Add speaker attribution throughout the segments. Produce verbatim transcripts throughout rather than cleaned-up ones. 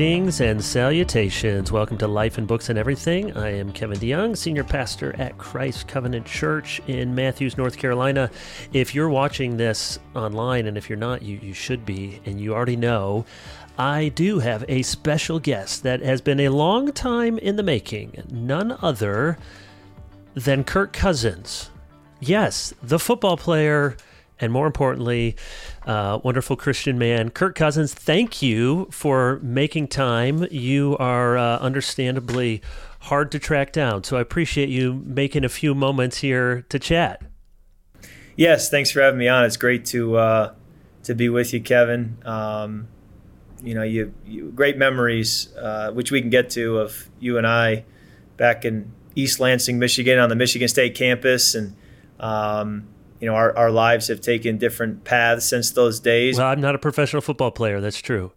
Speaker 1: Greetings and salutations. Welcome to Life and Books and Everything. I am Kevin DeYoung, Senior Pastor at Christ Covenant Church in Matthews, North Carolina. If you're watching this online, and if you're not, you, you should be, and you already know, I do have a special guest that has been a long time in the making. None other than Kirk Cousins. Yes, the football player, and more importantly, uh, wonderful Christian man. Kirk Cousins, thank you for making time. You are uh, understandably hard to track down, so I appreciate you making a few moments here to chat.
Speaker 2: Yes, thanks for having me on. It's great to uh, to be with you, Kevin. Um, you know, you, you great memories, uh, which we can get to, of you and I back in East Lansing, Michigan, on the Michigan State campus, and um, you know, our, our lives have taken different paths since those days.
Speaker 1: Well, I'm not a professional football player. That's true.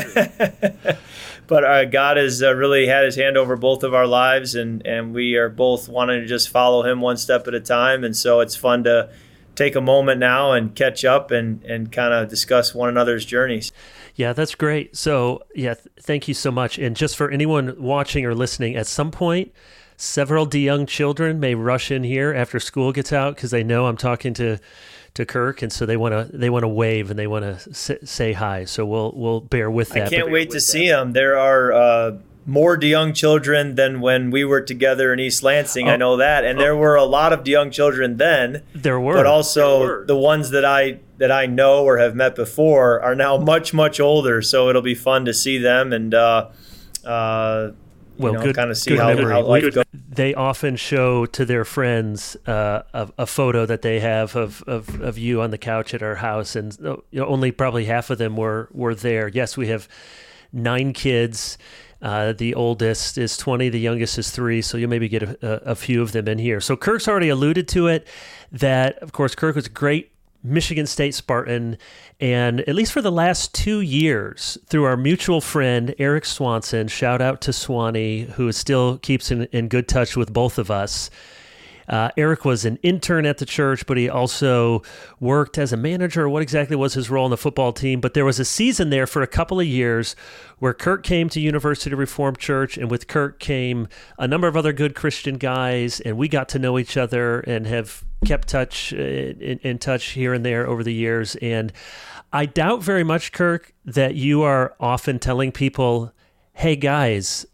Speaker 2: But uh, God has uh, really had his hand over both of our lives, and, and we are both wanting to just follow him one step at a time. And so it's fun to take a moment now and catch up and, and kind of discuss one another's journeys.
Speaker 1: Yeah, that's great. So, yeah, th- thank you so much. And just for anyone watching or listening, at some point, several DeYoung children may rush in here after school gets out because they know I'm talking to, to Kirk, and so they want to they want to wave and they want to s- say hi. So we'll we'll bear with that.
Speaker 2: I can't wait to see them. There are uh, more DeYoung children than when we were together in East Lansing. Oh, I know that, and oh. there were a lot of DeYoung children then.
Speaker 1: There were,
Speaker 2: but also
Speaker 1: there were.
Speaker 2: the ones that I that I know or have met before are now much much older. So it'll be fun to see them and. Uh, uh,
Speaker 1: Well,
Speaker 2: you know,
Speaker 1: good,
Speaker 2: kind of see
Speaker 1: good
Speaker 2: how,
Speaker 1: memory.
Speaker 2: how life
Speaker 1: good.
Speaker 2: goes.
Speaker 1: They often show to their friends uh, a, a photo that they have of, of, of you on the couch at our house, and you know, only probably half of them were, were there. Yes, we have nine kids. Uh, the oldest is twenty, the youngest is three, so you'll maybe get a, a, a few of them in here. So Kirk's already alluded to it, that, of course, Kirk was a great Michigan State Spartan, and at least for the last two years, through our mutual friend, Eric Swanson, shout out to Swanee, who still keeps in, in good touch with both of us. Uh, Eric was an intern at the church, but he also worked as a manager. What exactly was his role on the football team? But there was a season there for a couple of years where Kirk came to University Reformed Church, and with Kirk came a number of other good Christian guys, and we got to know each other and have kept touch in, in touch here and there over the years. And I doubt very much, Kirk, that you are often telling people, hey, guys,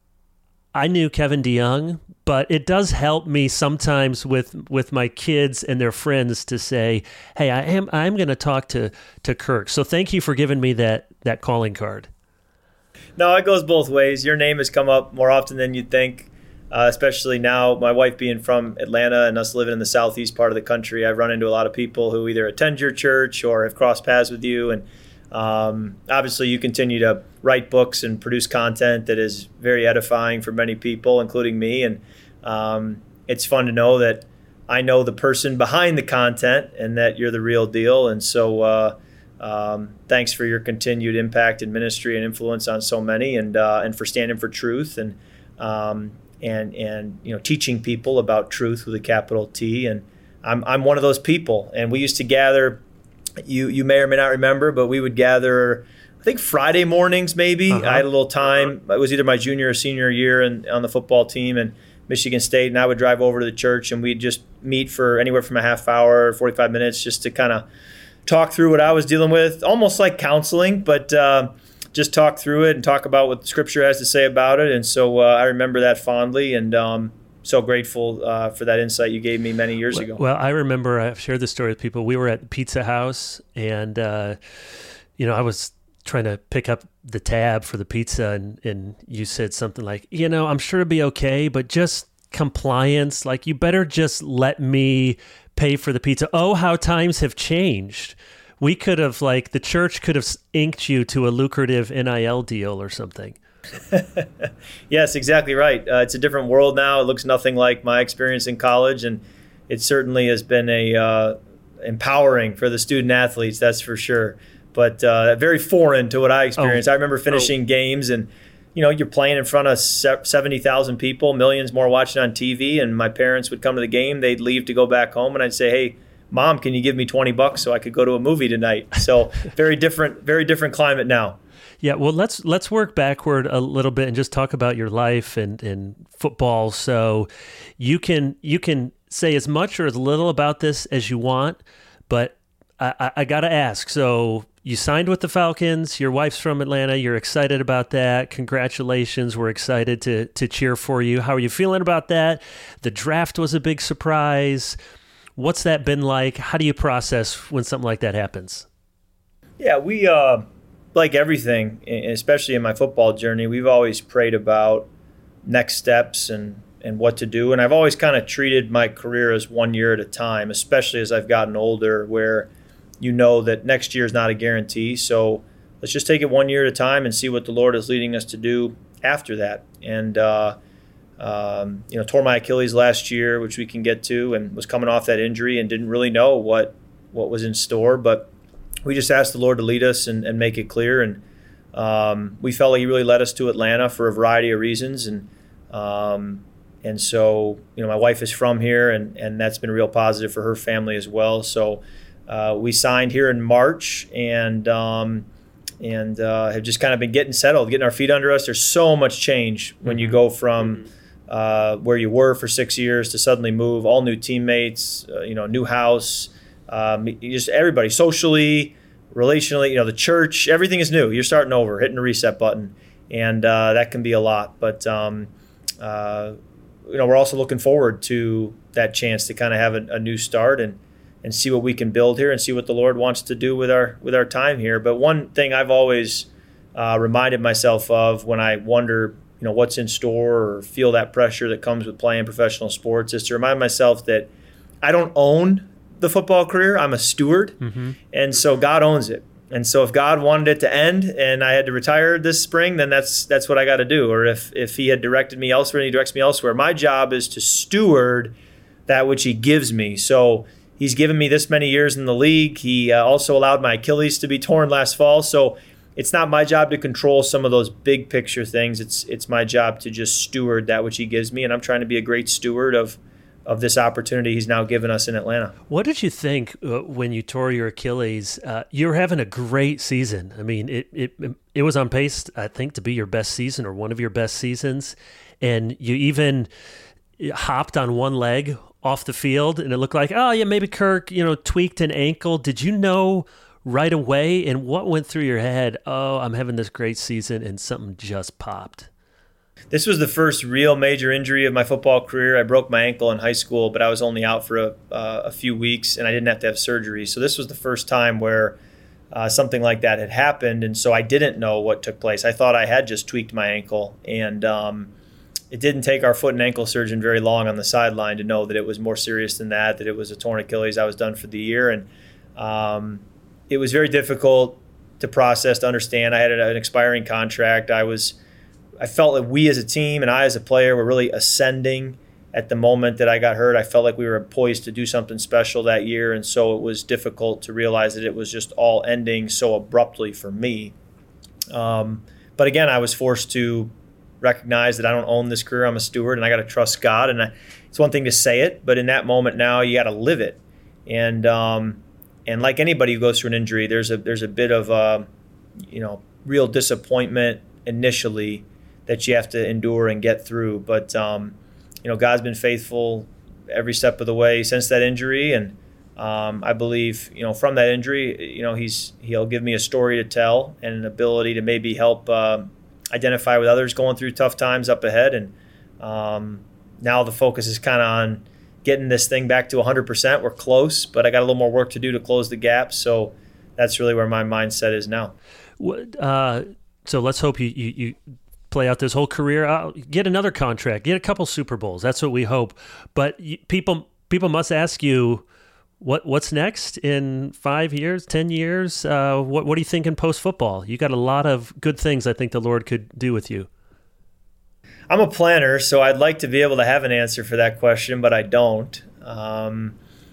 Speaker 1: I knew Kevin DeYoung, but it does help me sometimes with, with my kids and their friends to say, hey, I am I'm going to talk to to Kirk. So thank you for giving me that that calling card.
Speaker 2: No, it goes both ways. Your name has come up more often than you'd think, uh, especially now, my wife being from Atlanta and us living in the southeast part of the country. I've run into a lot of people who either attend your church or have crossed paths with you. And um, obviously you continue to write books and produce content that is very edifying for many people, including me. And um, it's fun to know that I know the person behind the content and that you're the real deal. And so uh, um, thanks for your continued impact and ministry and influence on so many, and uh, and for standing for truth and um, and and you know teaching people about truth with a capital T. And I'm I'm one of those people. And we used to gather. You you may or may not remember, but we would gather, I think Friday mornings maybe. Uh-huh. I had a little time. It was either my junior or senior year in, on the football team in Michigan State, and I would drive over to the church, and we'd just meet for anywhere from a half hour, forty-five minutes, just to kind of talk through what I was dealing with, almost like counseling, but uh, just talk through it and talk about what Scripture has to say about it. And so uh, I remember that fondly, and um, so grateful uh, for that insight you gave me many years
Speaker 1: well,
Speaker 2: ago.
Speaker 1: Well, I remember I've shared this story with people. We were at the Pizza House, and uh, you know, I was trying to pick up the tab for the pizza, and, and you said something like, you know, I'm sure it'll be okay, but just compliance, like you better just let me pay for the pizza. Oh, how times have changed. We could have, like, the church could have inked you to a lucrative N I L deal or something.
Speaker 2: Yes, exactly right. Uh, it's a different world now. It looks nothing like my experience in college, and it certainly has been a uh, empowering for the student athletes, that's for sure. But uh, very foreign to what I experienced.
Speaker 1: Oh.
Speaker 2: I remember finishing oh. games, and you know, you're playing in front of seventy thousand people, millions more watching on T V, and my parents would come to the game. They'd leave to go back home, and I'd say, hey, Mom, can you give me twenty bucks so I could go to a movie tonight? So very different, very different climate now.
Speaker 1: Yeah, well, let's let's work backward a little bit and just talk about your life and, and football. So you can you can say as much or as little about this as you want, but I, I, I got to ask. So you signed with the Falcons. Your wife's from Atlanta. You're excited about that. Congratulations. We're excited to to cheer for you. How are you feeling about that? The draft was a big surprise. What's that been like? How do you process when something like that happens?
Speaker 2: Yeah, we, uh, like everything, especially in my football journey, we've always prayed about next steps and, and what to do. And I've always kind of treated my career as one year at a time, especially as I've gotten older, where you know that next year is not a guarantee. So let's just take it one year at a time and see what the Lord is leading us to do after that. And, uh, um, you know, tore my Achilles last year, which we can get to, and was coming off that injury and didn't really know what, what was in store. But we just asked the Lord to lead us and, and make it clear. And um, we felt like he really led us to Atlanta for a variety of reasons. And um, and so, you know, my wife is from here, and, and that's been real positive for her family as well. So uh, we signed here in March, and um, and uh, have just kind of been getting settled, getting our feet under us. There's so much change when you go from uh, where you were for six years to suddenly move, all new teammates, uh, you know, new house, um, just everybody socially, relationally, you know, the church, everything is new. You're starting over, hitting the reset button, and uh, that can be a lot. But, um, uh, you know, we're also looking forward to that chance to kind of have a, a new start and, and see what we can build here and see what the Lord wants to do with our with our time here. But one thing I've always uh, reminded myself of when I wonder, you know, what's in store or feel that pressure that comes with playing professional sports is to remind myself that I don't own the football career. I'm a steward. Mm-hmm. And so God owns it. And so if God wanted it to end and I had to retire this spring, then that's that's what I got to do. Or if, if he had directed me elsewhere and he directs me elsewhere, my job is to steward that which he gives me. So he's given me this many years in the league. He uh, also allowed my Achilles to be torn last fall. So it's not my job to control some of those big picture things. It's it's my job to just steward that which he gives me. And I'm trying to be a great steward of of this opportunity he's now given us in Atlanta.
Speaker 1: What did you think uh, when you tore your Achilles? Uh, you were having a great season. I mean, it, it it was on pace, I think, to be your best season or one of your best seasons. And you even hopped on one leg off the field, and it looked like, oh, yeah, maybe Kirk, you know, tweaked an ankle. Did you know right away? And what went through your head? Oh, I'm having this great season, and something just popped.
Speaker 2: This was the first real major injury of my football career. I broke my ankle in high school, but I was only out for a, uh, a few weeks, and I didn't have to have surgery. So this was the first time where uh, something like that had happened, and so I didn't know what took place. I thought I had just tweaked my ankle, and um, it didn't take our foot and ankle surgeon very long on the sideline to know that it was more serious than that, that it was a torn Achilles. I was done for the year, and um, it was very difficult to process, to understand. I had an expiring contract. I was I felt that we as a team and I as a player were really ascending at the moment that I got hurt. I felt like we were poised to do something special that year, and so it was difficult to realize that it was just all ending so abruptly for me. Um, but again, I was forced to recognize that I don't own this career. I'm a steward, and I got to trust God. And I, it's one thing to say it, but in that moment now, you got to live it. And um, and like anybody who goes through an injury, there's a there's a bit of uh, you know real disappointment initially that you have to endure and get through. But, um, you know, God's been faithful every step of the way since that injury. And um, I believe, you know, from that injury, you know, he's he'll give me a story to tell and an ability to maybe help uh, identify with others going through tough times up ahead. And um, now the focus is kind of on getting this thing back to one hundred percent. We're close, but I got a little more work to do to close the gap. So that's really where my mindset is now.
Speaker 1: Uh, so let's hope you, you, you play out this whole career, uh, get another contract, get a couple Super Bowls. That's what we hope. But you, people people must ask you, what what's next in five years, ten years? Uh, what what are you thinking post football? You got a lot of good things I think the Lord could do with you.
Speaker 2: I'm a planner, so I'd like to be able to have an answer for that question, but I don't. Um,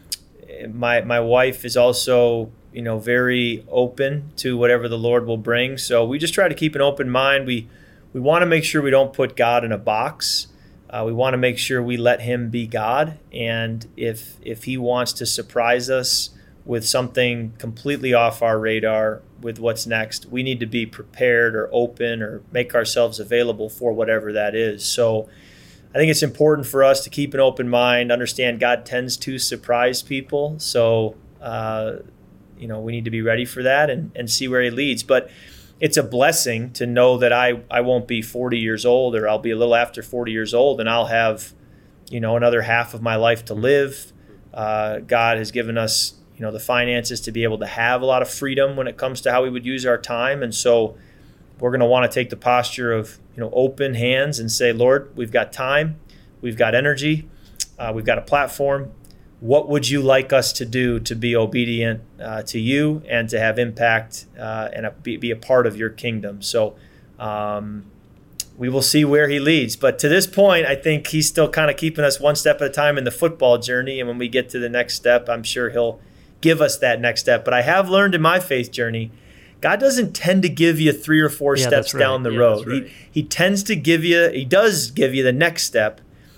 Speaker 2: my my wife is also, you know, very open to whatever the Lord will bring. So we just try to keep an open mind. We we want to make sure we don't put God in a box. Uh, we want to make sure we let him be God. And if if he wants to surprise us with something completely off our radar, with what's next. We need to be prepared or open or make ourselves available for whatever that is. So I think it's important for us to keep an open mind, understand God tends to surprise people. So, uh, you know, we need to be ready for that and, and see where he leads. But it's a blessing to know that I, I won't be forty years old, or I'll be a little after forty years old, and I'll have, you know, another half of my life to live. Uh, God has given us, you know, the finances to be able to have a lot of freedom when it comes to how we would use our time. And so we're going to want to take the posture of, you know, open hands and say, Lord, we've got time, we've got energy, uh, we've got a platform. What would you like us to do to be obedient uh, to you and to have impact uh, and a, be, be a part of your kingdom? So um, we will see where he leads. But to this point, I think he's still kind of keeping us one step at a time in the football journey. And when we get to the next step, I'm sure he'll give us that next step. But I have learned in my faith journey, God doesn't tend to give you three or four
Speaker 1: yeah,
Speaker 2: steps
Speaker 1: right.
Speaker 2: down the
Speaker 1: yeah,
Speaker 2: road.
Speaker 1: Right.
Speaker 2: He, he tends to give you, he does give you the next step,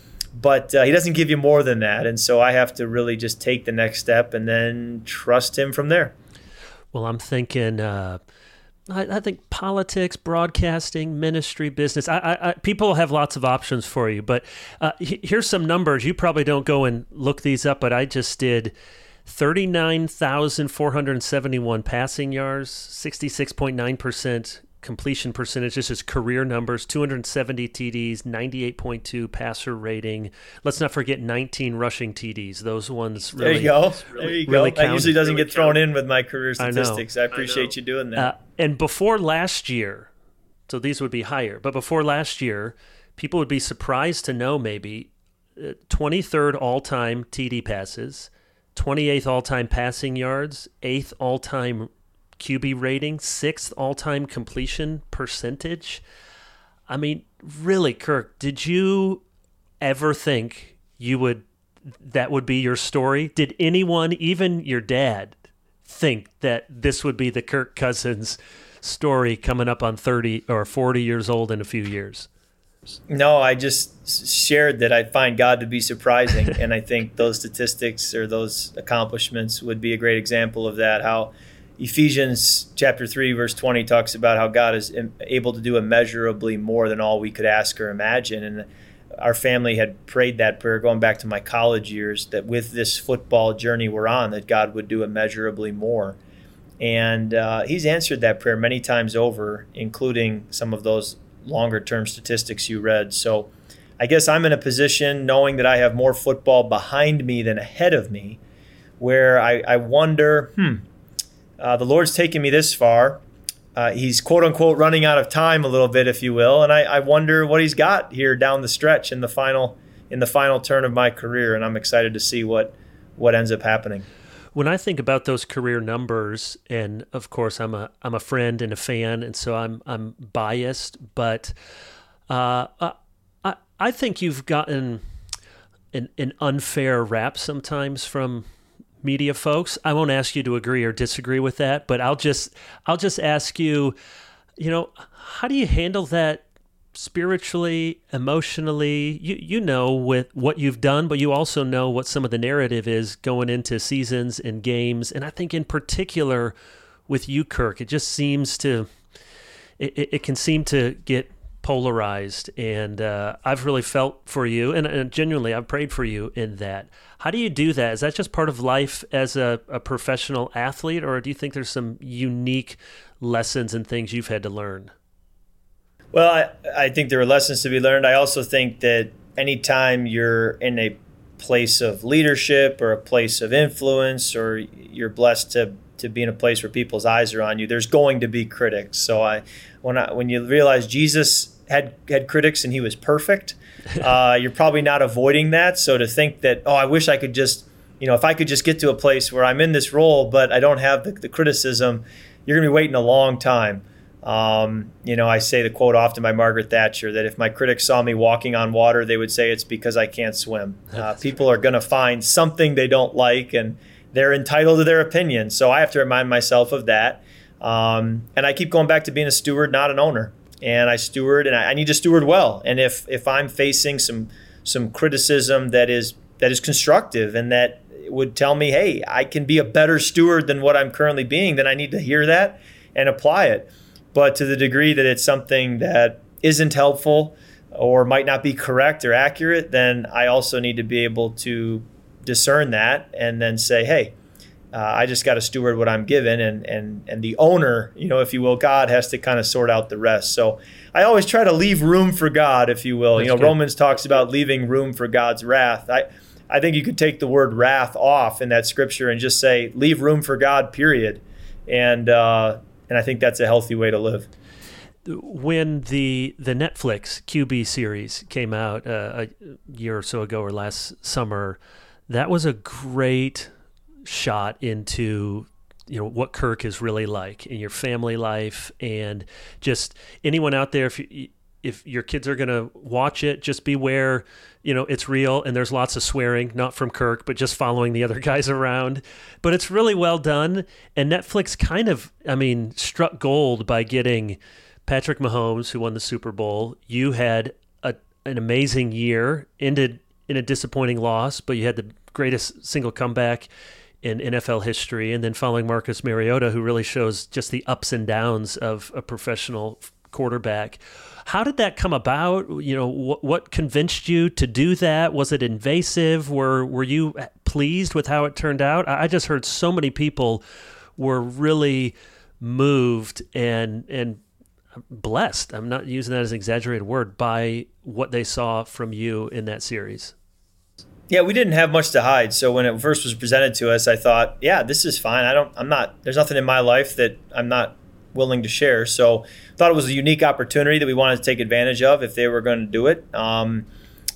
Speaker 2: but uh, he doesn't give you more than that. And so I have to really just take the next step and then trust him from there.
Speaker 1: Well, I'm thinking, uh, I, I think politics, broadcasting, ministry, business, I, I, I, people have lots of options for you. But uh, here's some numbers. You probably don't go and look these up, but I just did thirty-nine thousand four hundred seventy-one passing yards, sixty-six point nine percent completion percentage. This is career numbers, two hundred seventy T Ds, ninety-eight point two passer rating. Let's not forget nineteen rushing T Ds. Those ones really,
Speaker 2: there you go. There you
Speaker 1: really
Speaker 2: go. That usually doesn't
Speaker 1: really
Speaker 2: get thrown
Speaker 1: count.
Speaker 2: in with my career statistics. I, I appreciate
Speaker 1: I
Speaker 2: you doing that.
Speaker 1: Uh, and before last year, so these would be higher, but before last year, people would be surprised to know maybe uh, twenty-third all-time T D passes, twenty-eighth all-time passing yards, eighth all-time Q B rating, sixth all-time completion percentage. I mean, really, Kirk, did you ever think you would that would be your story? Did anyone, even your dad, think that this would be the Kirk Cousins story coming up on thirty or forty years old in a few years?
Speaker 2: No, I just shared that I find God to be surprising, and I think those statistics or those accomplishments would be a great example of that, how Ephesians chapter three, verse twenty talks about how God is able to do immeasurably more than all we could ask or imagine. And our family had prayed that prayer going back to my college years, that with this football journey we're on, that God would do immeasurably more. And uh, he's answered that prayer many times over, including some of those longer-term statistics you read. So I guess I'm in a position, knowing that I have more football behind me than ahead of me, where I, I wonder, hmm, Uh, the Lord's taken me this far. Uh, he's quote unquote running out of time a little bit, if you will, and I, I wonder what he's got here down the stretch in the final in the final turn of my career, and I'm excited to see what what ends up happening.
Speaker 1: When I think about those career numbers, and of course I'm a I'm a friend and a fan, and so I'm I'm biased, but uh, I I think you've gotten an an unfair rap sometimes from media folks. I won't ask you to agree or disagree with that, but I'll just I'll just ask you, you know, how do you handle that spiritually, emotionally? You you know with what you've done, but you also know what some of the narrative is going into seasons and games. And I think in particular with you, Kirk, it just seems to it, it can seem to get polarized, and uh, I've really felt for you, and, and genuinely I've prayed for you in that. How do you do that? Is that just part of life as a, a professional athlete, or do you think there's some unique lessons and things you've had to learn?
Speaker 2: Well, I, I think there are lessons to be learned. I also think that anytime you're in a place of leadership or a place of influence, or you're blessed to to be in a place where people's eyes are on you, there's going to be critics. So I, when I, when you realize Jesus had had critics and he was perfect, uh, you're probably not avoiding that. So to think that, oh, I wish I could just, you know, if I could just get to a place where I'm in this role, but I don't have the, the criticism, you're going to be waiting a long time. Um, you know, I say the quote often by Margaret Thatcher that if my critics saw me walking on water, they would say it's because I can't swim. Uh, people are going to find something they don't like, and they're entitled to their opinion. So I have to remind myself of that. Um, and I keep going back to being a steward, not an owner. And I steward, and I, I need to steward well. And if if I'm facing some some criticism that is that is constructive and that would tell me, hey, I can be a better steward than what I'm currently being, then I need to hear that and apply it. But to the degree that it's something that isn't helpful or might not be correct or accurate, then I also need to be able to discern that and then say, hey, uh, I just got to steward what I'm given, and and and the owner, you know, if you will, God has to kind of sort out the rest. So I always try to leave room for God, if you will. That's you know, good. Romans talks about leaving room for God's wrath. I I think you could take the word wrath off in that scripture and just say leave room for God, period. And uh, and I think that's a healthy way to live.
Speaker 1: When the the Netflix Q B series came out uh, a year or so ago or last summer, that was a great shot into, you know, what Kirk is really like in your family life. And just anyone out there, if you, if your kids are going to watch it, just beware, you know, it's real and there's lots of swearing, not from Kirk, but just following the other guys around. But it's really well done. And Netflix kind of, I mean, struck gold by getting Patrick Mahomes, who won the Super Bowl. You had a, an amazing year, ended in a disappointing loss, but you had the greatest single comeback in N F L history. And then following Marcus Mariota, who really shows just the ups and downs of a professional quarterback. How did that come about? You know, what, what convinced you to do that? Was it invasive? Were were you pleased with how it turned out? I just heard so many people were really moved and and blessed. I'm not using that as an exaggerated word, by what they saw from you in that series.
Speaker 2: Yeah, we didn't have much to hide. So when it first was presented to us, I thought, yeah, this is fine. I don't, I'm not, there's nothing in my life that I'm not willing to share. So I thought it was a unique opportunity that we wanted to take advantage of if they were going to do it. Um,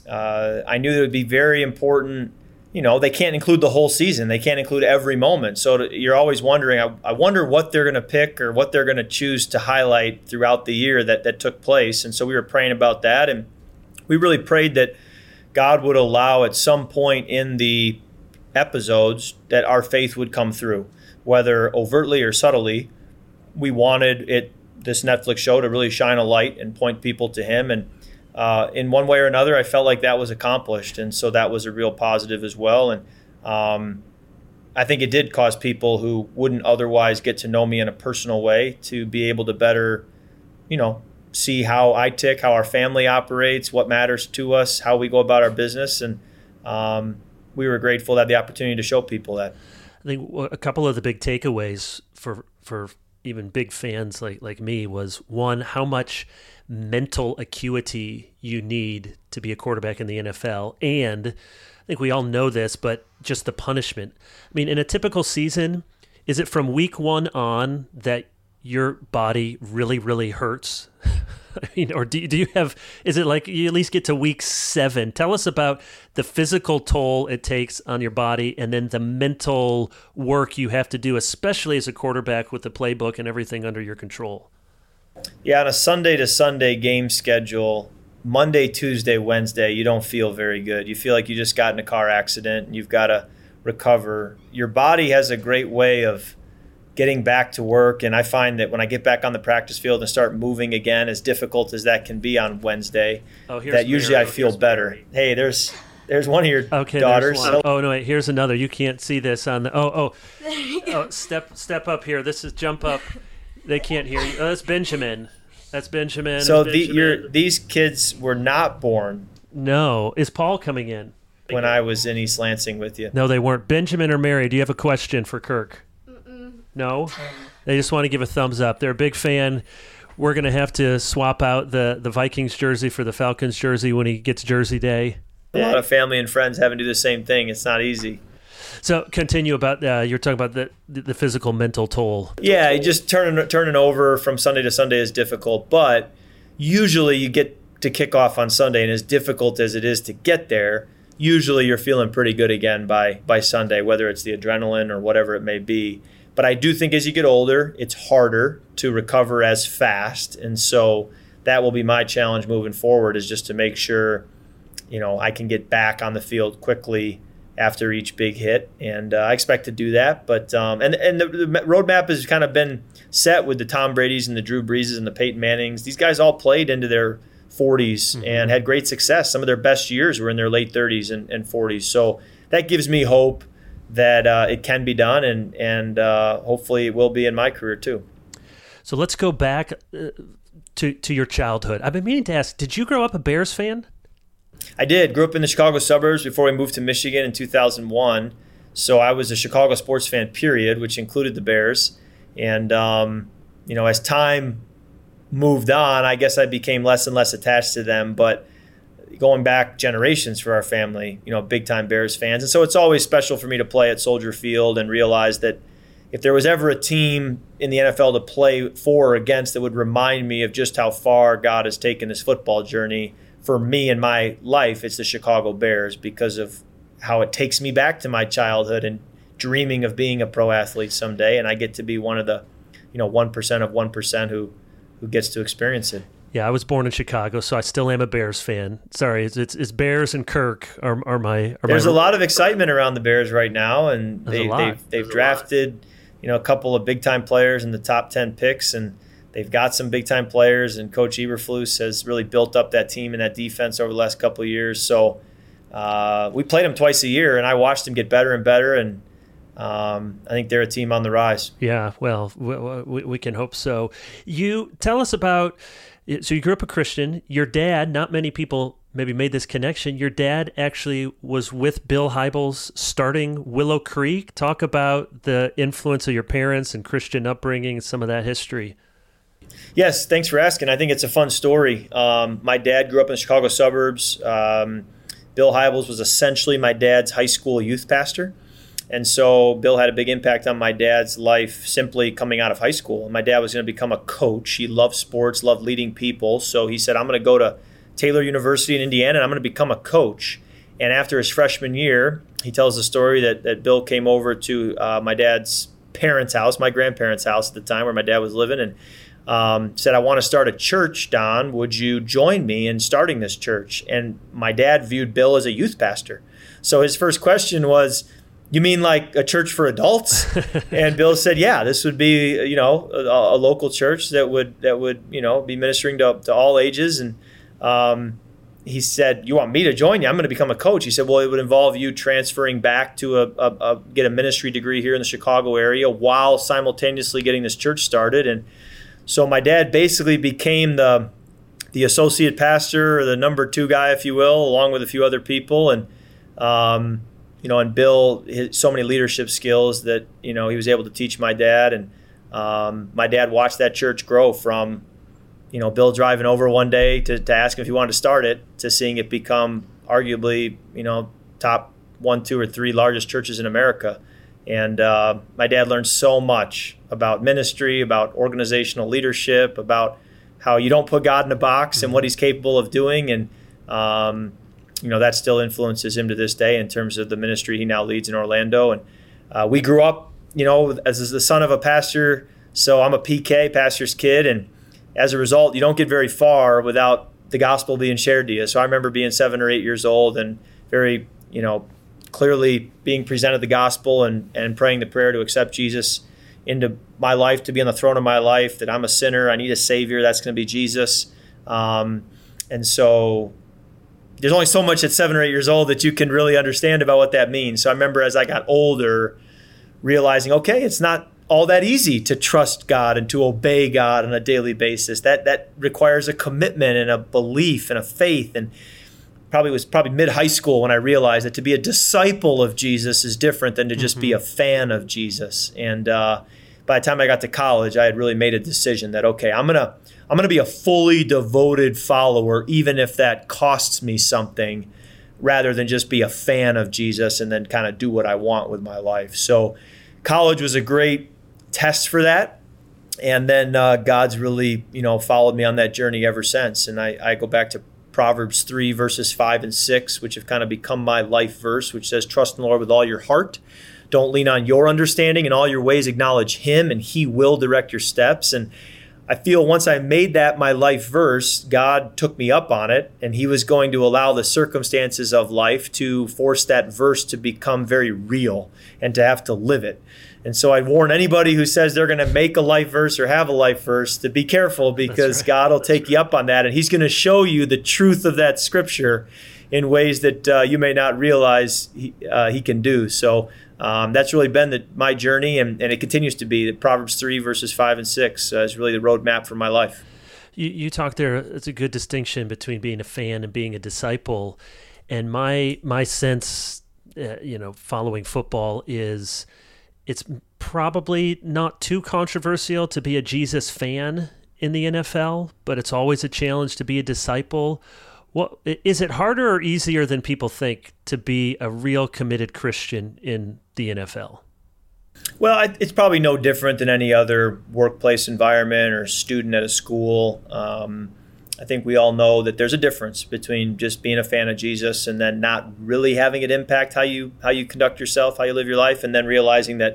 Speaker 2: uh, I knew that it would be very important. You know, they can't include the whole season. They can't include every moment. So to, you're always wondering, I, I wonder what they're going to pick or what they're going to choose to highlight throughout the year that, that took place. And so we were praying about that. And we really prayed that God would allow at some point in the episodes that our faith would come through, whether overtly or subtly. We wanted it, this Netflix show, to really shine a light and point people to Him. And uh, in one way or another, I felt like that was accomplished. And so that was a real positive as well. And um, I think it did cause people who wouldn't otherwise get to know me in a personal way to be able to better, you know, see how I tick, how our family operates, what matters to us, how we go about our business. And um, we were grateful to have the opportunity to show people that.
Speaker 1: I think a couple of the big takeaways for for even big fans like, like me was, one, how much mental acuity you need to be a quarterback in the N F L. And I think we all know this, but just the punishment. I mean, in a typical season, is it from week one on that your body really, really hurts? I mean, or do, do you have, is it like you at least get to week seven? Tell us about the physical toll it takes on your body and then the mental work you have to do, especially as a quarterback with the playbook and everything under your control.
Speaker 2: Yeah, on a Sunday to Sunday game schedule, Monday, Tuesday, Wednesday, you don't feel very good. You feel like you just got in a car accident and you've got to recover. Your body has a great way of getting back to work, and I find that when I get back on the practice field and start moving again, as difficult as that can be on Wednesday,
Speaker 1: oh,
Speaker 2: that usually
Speaker 1: Mary.
Speaker 2: I feel
Speaker 1: here's
Speaker 2: better.
Speaker 1: Mary.
Speaker 2: Hey, there's there's one of your
Speaker 1: okay,
Speaker 2: daughters.
Speaker 1: One. Oh no, wait, here's another. You can't see this on the. Oh oh, oh step step up here. This is jump up. They can't hear you. Oh, that's Benjamin. That's Benjamin.
Speaker 2: So
Speaker 1: Benjamin.
Speaker 2: The, you're, these kids were not born.
Speaker 1: No, is Paul coming in?
Speaker 2: When I was in East Lansing with you.
Speaker 1: No, they weren't. Benjamin or Mary, do you have a question for Kirk?
Speaker 3: Mm-mm.
Speaker 1: No? They just want to give a thumbs up. They're a big fan. We're going to have to swap out the, the Vikings jersey for the Falcons jersey when he gets Jersey Day.
Speaker 2: A lot of family and friends having to do the same thing. It's not easy.
Speaker 1: So continue about, uh, you're talking about the, the physical, mental toll.
Speaker 2: Yeah, just turning, turning over from Sunday to Sunday is difficult, but usually you get to kick off on Sunday, and as difficult as it is to get there, usually you're feeling pretty good again by by Sunday, whether it's the adrenaline or whatever it may be. But I do think as you get older, it's harder to recover as fast. And so that will be my challenge moving forward, is just to make sure, you know, I can get back on the field quickly after each big hit. And uh, I expect to do that. But um, and, and the, the roadmap has kind of been set with the Tom Brady's and the Drew Breeses and the Peyton Mannings. These guys all played into their forties mm-hmm. and had great success. Some of their best years were in their late thirties and, and forties. So that gives me hope that uh, it can be done, and and uh, hopefully it will be in my career too.
Speaker 1: So let's go back uh, to to your childhood. I've been meaning to ask, did you grow up a Bears fan?
Speaker 2: I did. Grew up in the Chicago suburbs before we moved to Michigan in two thousand one. So I was a Chicago sports fan, period, which included the Bears. And, um, you know, as time moved on, I guess I became less and less attached to them. But going back generations for our family, you know, big-time Bears fans. And so it's always special for me to play at Soldier Field and realize that if there was ever a team in the N F L to play for or against that would remind me of just how far God has taken this football journey for me in my life, it's the Chicago Bears, because of how it takes me back to my childhood and dreaming of being a pro athlete someday. And I get to be one of the, you know, one percent of one percent who, who gets to experience it.
Speaker 1: Yeah, I was born in Chicago, so I still am a Bears fan. Sorry, it's it's, it's Bears and Kirk are are my. Are
Speaker 2: There's
Speaker 1: my...
Speaker 2: a lot of excitement around the Bears right now, and
Speaker 1: There's
Speaker 2: they,
Speaker 1: a lot.
Speaker 2: they've they've
Speaker 1: There's
Speaker 2: drafted, you know, a couple of big time players in the top ten picks, and they've got some big time players. And Coach Eberflus has really built up that team and that defense over the last couple of years. So uh, we played them twice a year, and I watched them get better and better, and um, I think they're a team on the rise.
Speaker 1: Yeah, well, we, we can hope so. You tell us about. So you grew up a Christian. Your dad, not many people maybe made this connection. Your dad actually was with Bill Hybels starting Willow Creek. Talk about the influence of your parents and Christian upbringing and some of that history.
Speaker 2: Yes, thanks for asking. I think it's a fun story. Um, my dad grew up in the Chicago suburbs. Um, Bill Hybels was essentially my dad's high school youth pastor. And so Bill had a big impact on my dad's life simply coming out of high school. My dad was going to become a coach. He loved sports, loved leading people. So he said, I'm going to go to Taylor University in Indiana and I'm going to become a coach. And after his freshman year, he tells the story that, that Bill came over to uh, my dad's parents' house, my grandparents' house at the time where my dad was living, and um, said, I want to start a church, Don. Would you join me in starting this church? And my dad viewed Bill as a youth pastor. So his first question was, you mean like a church for adults? And Bill said, yeah, this would be, you know, a, a local church that would, that would, you know, be ministering to, to all ages. And um, he said, you want me to join you? I'm going to become a coach. He said, well, it would involve you transferring back to a, a, a get a ministry degree here in the Chicago area while simultaneously getting this church started. And so my dad basically became the the associate pastor, or the number two guy, if you will, along with a few other people. And, um, you know, and Bill had so many leadership skills that, you know, he was able to teach my dad. And um, my dad watched that church grow from, you know, Bill driving over one day to, to ask him if he wanted to start it, to seeing it become arguably, you know, top one, two, or three largest churches in America. And uh, my dad learned so much about ministry, about organizational leadership, about how you don't put God in a box and what he's capable of doing. And, um, you know, that still influences him to this day in terms of the ministry he now leads in Orlando. And uh, we grew up, you know, as the son of a pastor. So I'm a P K, pastor's kid. And as a result, you don't get very far without the gospel being shared to you. So I remember being seven or eight years old and very, you know, clearly being presented the gospel and, and praying the prayer to accept Jesus into my life, to be on the throne of my life, that I'm a sinner, I need a Savior, that's going to be Jesus. Um, and so there's only so much at seven or eight years old that you can really understand about what that means. So I remember as I got older realizing, okay, it's not all that easy to trust God and to obey God on a daily basis. That that requires a commitment and a belief and a faith. And probably was probably mid-high school when I realized that to be a disciple of Jesus is different than to just mm-hmm. be a fan of Jesus. And uh, by the time I got to college, I had really made a decision that, okay, I'm gonna I'm gonna be a fully devoted follower, even if that costs me something, rather than just be a fan of Jesus and then kind of do what I want with my life. So college was a great test for that. And then uh, God's really, you know, followed me on that journey ever since. And I, I go back to Proverbs three, verses five and six, which have kind of become my life verse, which says, trust in the Lord with all your heart. Don't lean on your understanding. In all your ways acknowledge him, and he will direct your steps. And I feel once I made that my life verse, God took me up on it, and he was going to allow the circumstances of life to force that verse to become very real and to have to live it. And so I warn anybody who says they're going to make a life verse or have a life verse to be careful, because right. God will take you up on that, and he's going to show you the truth of that scripture in ways that uh, you may not realize he, uh, he can do. So um, that's really been the, my journey, and, and it continues to be. The Proverbs three, verses five and six uh, is really the roadmap for my life.
Speaker 1: You, you talked there, it's a good distinction between being a fan and being a disciple. And my my sense, uh, you know, following football is it's probably not too controversial to be a Jesus fan in the N F L, but it's always a challenge to be a disciple. What, is it harder or easier than people think to be a real committed Christian in the N F L?
Speaker 2: Well, it's probably no different than any other workplace environment or student at a school. Um, I think we all know that there's a difference between just being a fan of Jesus and then not really having it impact how you how you conduct yourself, how you live your life, and then realizing that,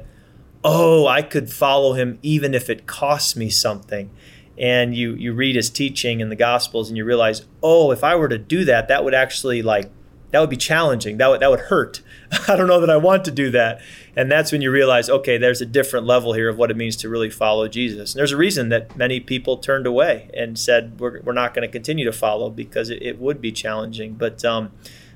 Speaker 2: oh, I could follow him even if it costs me something. And you you read his teaching in the Gospels and you realize, oh, if I were to do that, that would actually like that would be challenging. That would that would hurt. I don't know that I want to do that. And that's when you realize, okay, there's a different level here of what it means to really follow Jesus. And there's a reason that many people turned away and said, we're we're not going to continue to follow because it, it would be challenging. But um,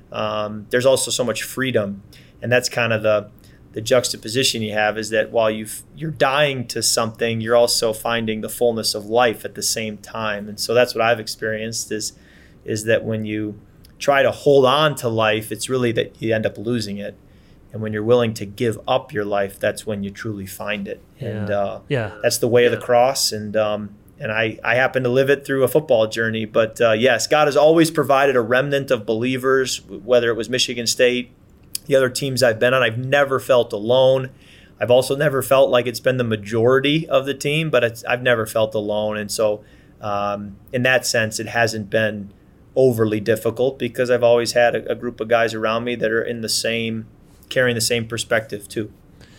Speaker 2: um, there's also so much freedom, and that's kind of the the juxtaposition you have, is that while you've, you're dying to something, you're also finding the fullness of life at the same time. And so that's what I've experienced is, is that when you try to hold on to life, it's really that you end up losing it. And when you're willing to give up your life, that's when you truly find it.
Speaker 1: Yeah.
Speaker 2: And uh,
Speaker 1: yeah.
Speaker 2: that's the way
Speaker 1: yeah.
Speaker 2: of the cross. And um, and I, I happen to live it through a football journey. But uh, yes, God has always provided a remnant of believers, whether it was Michigan State, the other teams I've been on. I've never felt alone. I've also never felt like it's been the majority of the team, but it's, I've never felt alone. And so um, in that sense, it hasn't been overly difficult because I've always had a, a group of guys around me that are in the same, carrying the same perspective too.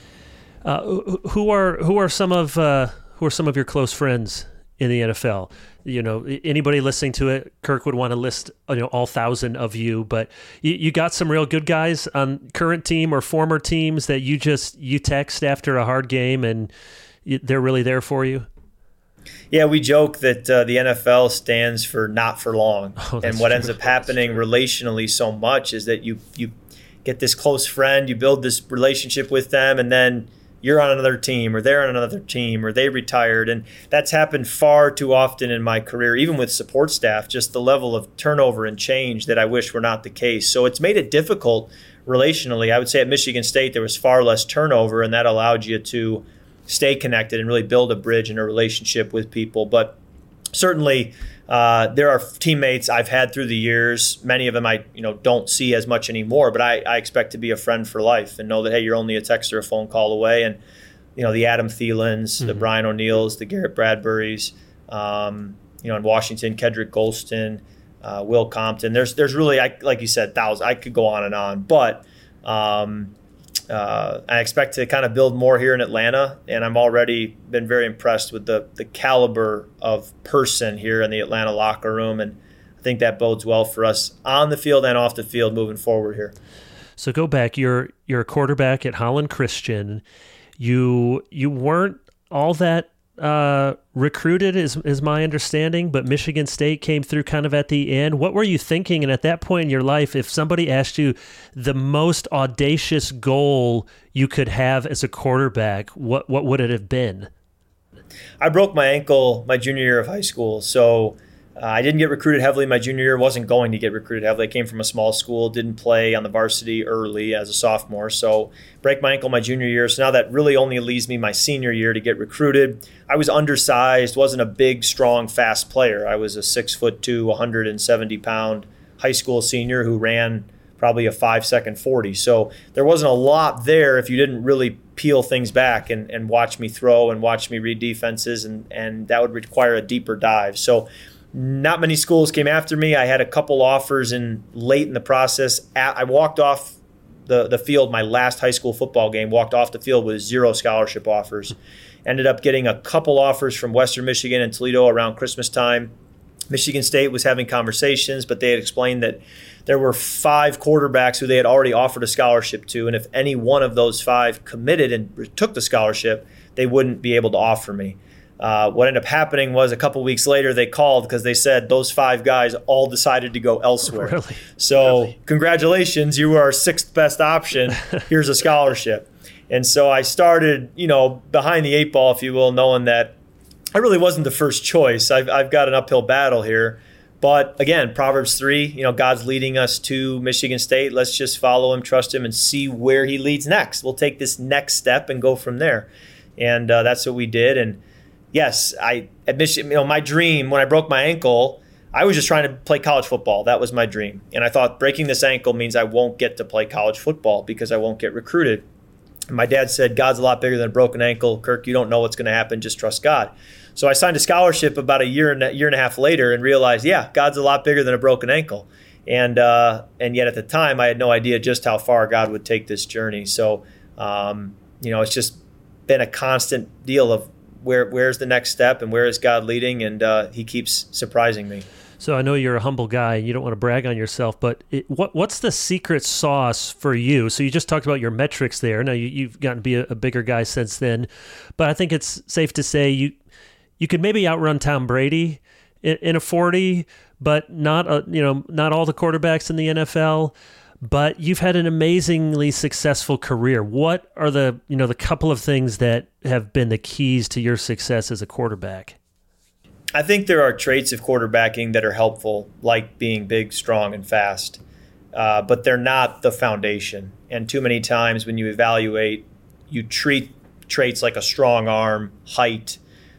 Speaker 1: Uh, who are who are some of uh, who are some of your close friends in the N F L? You know, anybody listening to it, Kirk would want to list, you know, all thousand of you, but you, you got some real good guys on current team or former teams that you just, you text after a hard game and you, they're really there for you?
Speaker 2: Yeah, we joke that uh, the N F L stands for not for long.
Speaker 1: Oh,
Speaker 2: and what
Speaker 1: true.
Speaker 2: ends up happening relationally so much is that you, you get this close friend, you build this relationship with them, and then you're on another team or they're on another team or they retired. And that's happened far too often in my career, even with support staff, just the level of turnover and change that I wish were not the case. So it's made it difficult relationally. I would say at Michigan State, there was far less turnover, and that allowed you to stay connected and really build a bridge and a relationship with people. But certainly uh, there are teammates I've had through the years. Many of them I you know don't see as much anymore, but I, I expect to be a friend for life and know that, hey, you're only a text or a phone call away. And you know the Adam Thielens, mm-hmm. the Brian O'Neills, the Garrett Bradburys, um, you know in Washington, Kedrick Golston, uh, Will Compton. There's there's really, I, like you said, thousands. I could go on and on, but um, Uh, I expect to kind of build more here in Atlanta, and I'm already been very impressed with the the caliber of person here in the Atlanta locker room, and I think that bodes well for us on the field and off the field moving forward here.
Speaker 1: So go back. You're you're a quarterback at Holland Christian. You you weren't all that uh, recruited, is is my understanding, but Michigan State came through kind of at the end. What were you thinking? And at that point in your life, if somebody asked you the most audacious goal you could have as a quarterback, what what would it have been?
Speaker 2: I broke my ankle my junior year of high school, so uh, I didn't get recruited heavily my junior year. Wasn't going to get recruited heavily. I came from a small school, didn't play on the varsity early as a sophomore, so break my ankle my junior year. So now that really only leaves me my senior year to get recruited. I was undersized, wasn't a big, strong, fast player. I was a six foot two, one hundred seventy pound high school senior who ran probably a five second forty. So there wasn't a lot there if you didn't really peel things back and, and watch me throw and watch me read defenses, and, and that would require a deeper dive. So not many schools came after me. I had a couple offers in late in the process. I walked off the, the field my last high school football game, walked off the field with zero scholarship offers. Ended up getting a couple offers from Western Michigan and Toledo around Christmas time. Michigan State was having conversations, but they had explained that there were five quarterbacks who they had already offered a scholarship to, and if any one of those five committed and took the scholarship, they wouldn't be able to offer me. Uh, what ended up happening was a couple weeks later they called because they said those five guys all decided to go elsewhere.
Speaker 1: Really?
Speaker 2: So
Speaker 1: really?
Speaker 2: Congratulations, you were our sixth best option. Here's a scholarship. And so I started, you know, behind the eight ball, if you will, knowing that I really wasn't the first choice. I've, I've got an uphill battle here. But again, Proverbs three, you know, God's leading us to Michigan State. Let's just follow him, trust him, and see where he leads next. We'll take this next step and go from there. And uh, that's what we did. And yes, I at Michigan, you know, my dream when I broke my ankle, I was just trying to play college football. That was my dream. And I thought breaking this ankle means I won't get to play college football because I won't get recruited. And my dad said, God's a lot bigger than a broken ankle. Kirk, you don't know what's going to happen. Just trust God. So I signed a scholarship about a year and a year and a half later and realized, yeah, God's a lot bigger than a broken ankle. And uh, and yet at the time, I had no idea just how far God would take this journey. So, um, you know, it's just been a constant deal of where where's the next step and where is God leading? And uh, he keeps surprising me.
Speaker 1: So I know you're a humble guy and you don't want to brag on yourself, but it, what what's the secret sauce for you? So you just talked about your metrics there. Now you, you've gotten to be a, a bigger guy since then, but I think it's safe to say you you could maybe outrun Tom Brady in, in a forty, but not a, you know not all the quarterbacks in the N F L. But you've had an amazingly successful career. What are the you know the couple of things that have been the keys to your success as a quarterback?
Speaker 2: I think there are traits of quarterbacking that are helpful, like being big, strong, and fast, uh, but they're not the foundation. And too many times when you evaluate, you treat traits like a strong arm, height,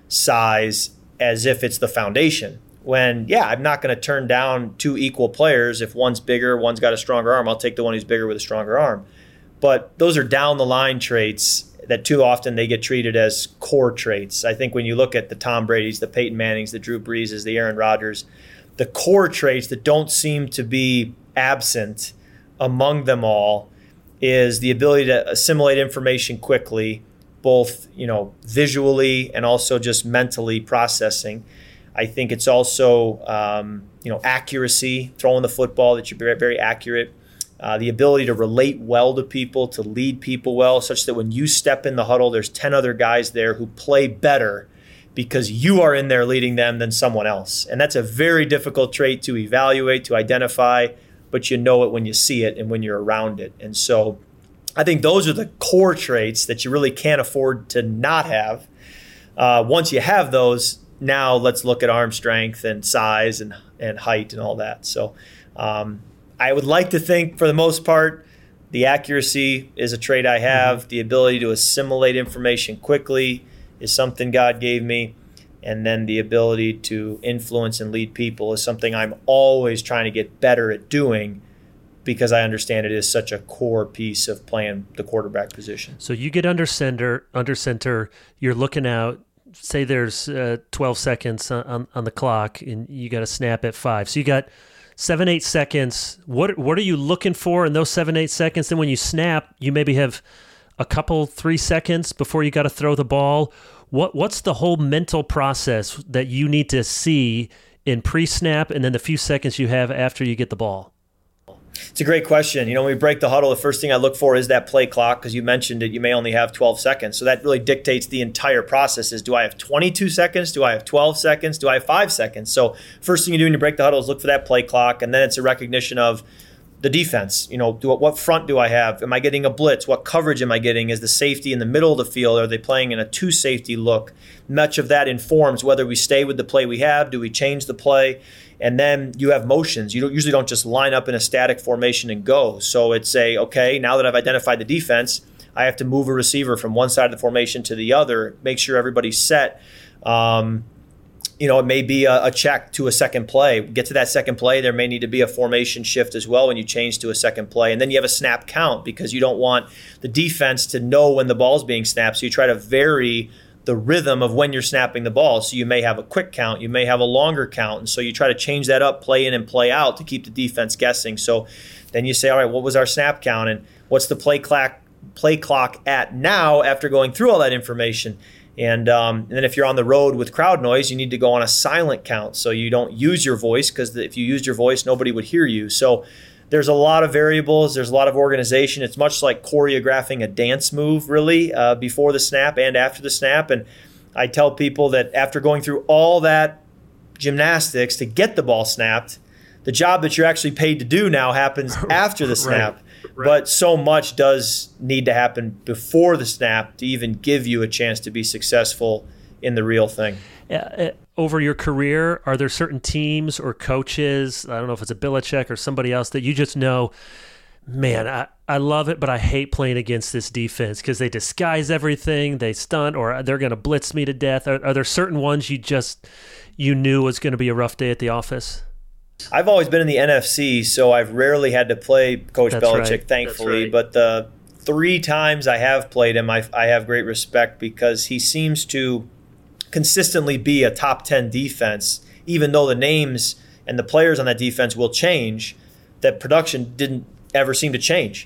Speaker 2: size, as if it's the foundation. When, yeah, I'm not going to turn down two equal players. If one's bigger, one's got a stronger arm, I'll take the one who's bigger with a stronger arm. But those are down-the-line traits that too often they get treated as core traits. I think when you look at the Tom Brady's, the Peyton Mannings, the Drew Breeses, the Aaron Rodgers, the core traits that don't seem to be absent among them all is the ability to assimilate information quickly, both, you know, visually and also just mentally processing. I think it's also, um, you know, accuracy, throwing the football, that you're very, very accurate. Uh, the ability to relate well to people, to lead people well, such that when you step in the huddle, there's ten other guys there who play better because you are in there leading them than someone else. And that's a very difficult trait to evaluate, to identify, but you know it when you see it and when you're around it. And so I think those are the core traits that you really can't afford to not have. Uh, once you have those, now let's look at arm strength and size and, and height and all that. So um, I would like to think, for the most part, the accuracy is a trait I have. Mm-hmm. The ability to assimilate information quickly is something God gave me. And then the ability to influence and lead people is something I'm always trying to get better at doing, because I understand it is such a core piece of playing the quarterback position.
Speaker 1: So you get under center, under center, you're looking out, say there's uh, twelve seconds on, on the clock, and you got to snap at five. So you got seven, eight seconds. What what are you looking for in those seven, eight seconds? Then when you snap, you maybe have a couple, three seconds before you got to throw the ball. What What's the whole mental process that you need to see in pre-snap and then the few seconds you have after you get the ball?
Speaker 2: It's a great question. You know, when we break the huddle, the first thing I look for is that play clock, because you mentioned it, you may only have twelve seconds. So that really dictates the entire process. Is do I have twenty-two seconds? Do I have twelve seconds? Do I have five seconds? So first thing you do when you break the huddle is look for that play clock, and then it's a recognition of the defense. You know, do, what front do I have? Am I getting a blitz? What coverage am I getting? Is the safety in the middle of the field? Are they playing in a two safety look? Much of that informs whether we stay with the play we have. Do we change the play? And then you have motions. You don't, usually don't just line up in a static formation and go. So it's a, okay, now that I've identified the defense, I have to move a receiver from one side of the formation to the other, make sure everybody's set. Um, you know, it may be a, a check to a second play. Get to that second play, there may need to be a formation shift as well when you change to a second play. And then you have a snap count, because you don't want the defense to know when the ball's being snapped. So you try to vary the rhythm of when you're snapping the ball. So you may have a quick count, you may have a longer count. And so you try to change that up, play in and play out, to keep the defense guessing. So then you say, all right, what was our snap count? And what's the play clock, play clock at now after going through all that information? And, um, and then if you're on the road with crowd noise, you need to go on a silent count. So you don't use your voice, because if you used your voice, nobody would hear you. So there's a lot of variables. There's a lot of organization. It's much like choreographing a dance move, really, uh, before the snap and after the snap. And I tell people that after going through all that gymnastics to get the ball snapped, the job that you're actually paid to do now happens after the snap. Right. Right. But so much does need to happen before the snap to even give you a chance to be successful in the real thing.
Speaker 1: Uh, over your career, are there certain teams or coaches, I don't know if it's a Belichick or somebody else, that you just know, man, I, I love it, but I hate playing against this defense because they disguise everything, they stunt, or they're going to blitz me to death? Are, are there certain ones you just you knew was going to be a rough day at the office?
Speaker 2: I've always been in the N F C, so I've rarely had to play Coach
Speaker 1: That's
Speaker 2: Belichick,
Speaker 1: right.
Speaker 2: thankfully.
Speaker 1: Right.
Speaker 2: But the three times I have played him, I, I have great respect because he seems to consistently be a top ten defense, even though the names and the players on that defense will change. That production didn't ever seem to change.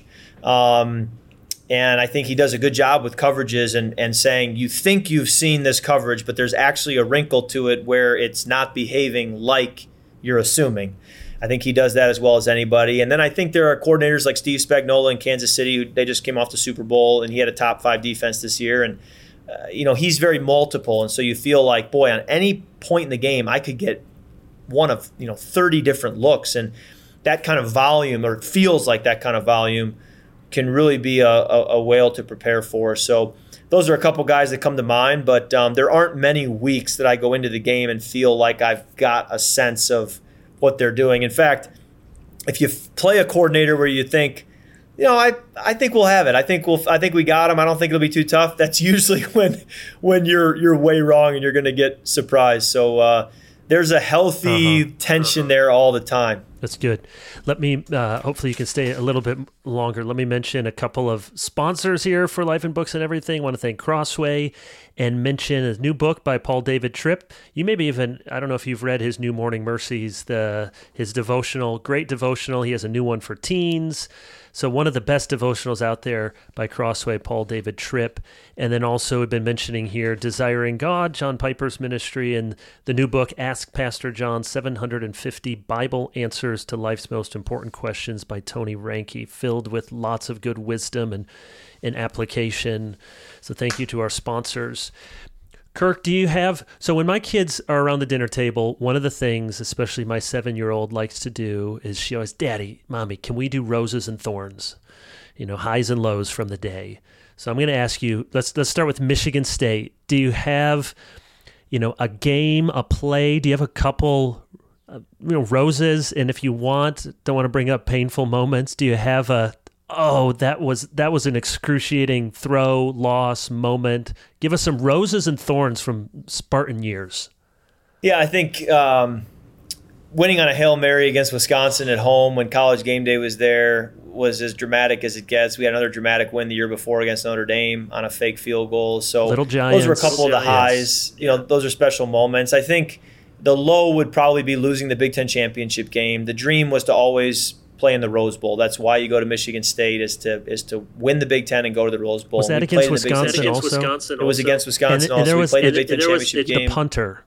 Speaker 2: Um, and I think he does a good job with coverages and, and saying, you think you've seen this coverage, but there's actually a wrinkle to it where it's not behaving like you're assuming. I think he does that as well as anybody. And then I think there are coordinators like Steve Spagnuolo in Kansas City, who they just came off the Super Bowl, and he had a top five defense this year. And, uh, you know, he's very multiple. And so you feel like, boy, on any point in the game, I could get one of, you know, thirty different looks. And that kind of volume, or feels like that kind of volume, can really be a, a, a whale to prepare for. So those are a couple guys that come to mind, but um, there aren't many weeks that I go into the game and feel like I've got a sense of what they're doing. In fact, if you f- play a coordinator where you think, you know, I, I think we'll have it. I think we'll. I think we got him. I don't think it'll be too tough. That's usually when when you're you're way wrong and you're going to get surprised. So uh, there's a healthy uh-huh. tension uh-huh. there all the time.
Speaker 1: That's good. Let me, uh, hopefully you can stay a little bit longer. Let me mention a couple of sponsors here for Life and Books and Everything. I want to thank Crossway and mention a new book by Paul David Tripp. You maybe even, I don't know if you've read his New Morning Mercies, the his devotional, great devotional. He has a new one for teens. So one of the best devotionals out there by Crossway, Paul David Tripp. And then also we've been mentioning here Desiring God, John Piper's ministry, and the new book, Ask Pastor John, seven hundred fifty Bible Answers to Life's Most Important Questions by Tony Reinke, filled with lots of good wisdom and, and application. So thank you to our sponsors. Kirk, do you have, so when my kids are around the dinner table, one of the things, especially my seven-year-old likes to do, is she always, Daddy, Mommy, can we do roses and thorns? You know, highs and lows from the day. So I'm going to ask you, let's let's start with Michigan State. Do you have, you know, a game, a play? Do you have a couple, uh, you know, roses? And if you want, don't want to bring up painful moments, do you have a, oh, that was that was an excruciating throw, loss, moment? Give us some roses and thorns from Spartan years.
Speaker 2: Yeah, I think um, winning on a Hail Mary against Wisconsin at home when College Game Day was there was as dramatic as it gets. We had another dramatic win the year before against Notre Dame on a fake field goal. So
Speaker 1: Little Giants.
Speaker 2: Those were a couple of the highs. You know, those are special moments. I think the low would probably be losing the Big Ten championship game. The dream was to always play in the Rose Bowl. That's why you go to Michigan State, is to is to win the Big Ten and go to the Rose Bowl.
Speaker 1: Was that against Wisconsin also?
Speaker 2: It was against Wisconsin
Speaker 1: and, and
Speaker 2: also.
Speaker 1: There was,
Speaker 2: we played
Speaker 1: and,
Speaker 2: the Big Ten championship game.
Speaker 1: The punter.